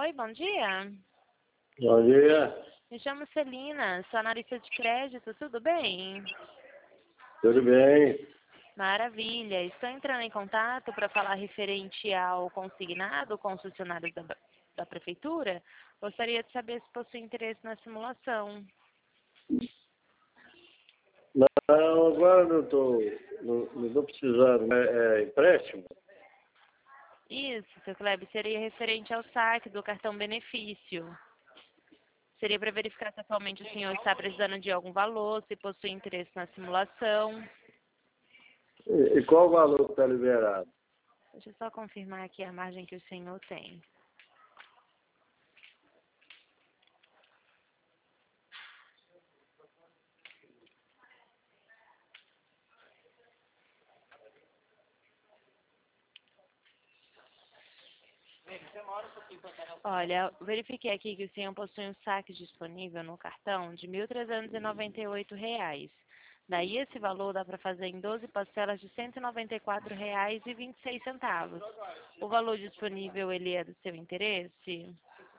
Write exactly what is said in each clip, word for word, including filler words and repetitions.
Oi, bom dia. Bom dia, Me chamo Celina, sou analista de crédito, tudo bem? tudo bem? Maravilha. Estou entrando em contato para falar referente ao consignado com os funcionários da, da prefeitura. Gostaria de saber se possui interesse na simulação. Não, agora não estou não, não tô precisando, né? É empréstimo? Isso, seu Kleber, seria referente ao saque do cartão benefício. Seria para verificar se atualmente o senhor está precisando de algum valor, se possui interesse na simulação. E, e qual o valor que está liberado? Deixa eu só confirmar aqui a margem que o senhor tem. Olha, verifiquei aqui que o senhor possui um saque disponível no cartão de mil trezentos e noventa e oito reais. Daí esse valor dá para fazer em doze parcelas de cento e noventa e quatro reais e vinte e seis centavos. O valor disponível, ele é do seu interesse?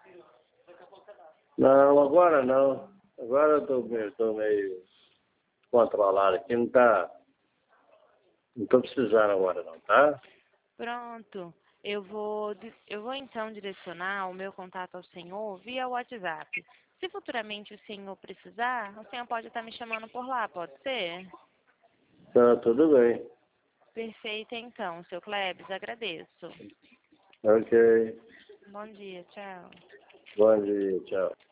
Não, agora não. Agora eu estou meio, tô meio controlado aqui, não está. Não estou precisando agora não, tá? Pronto. Eu vou, di- eu vou então direcionar o meu contato ao senhor via WhatsApp. Se futuramente o senhor precisar, o senhor pode estar me chamando por lá, pode ser? Tá, tudo bem. Perfeito, então, seu Klebs, agradeço. Ok. Bom dia, tchau. Bom dia, tchau.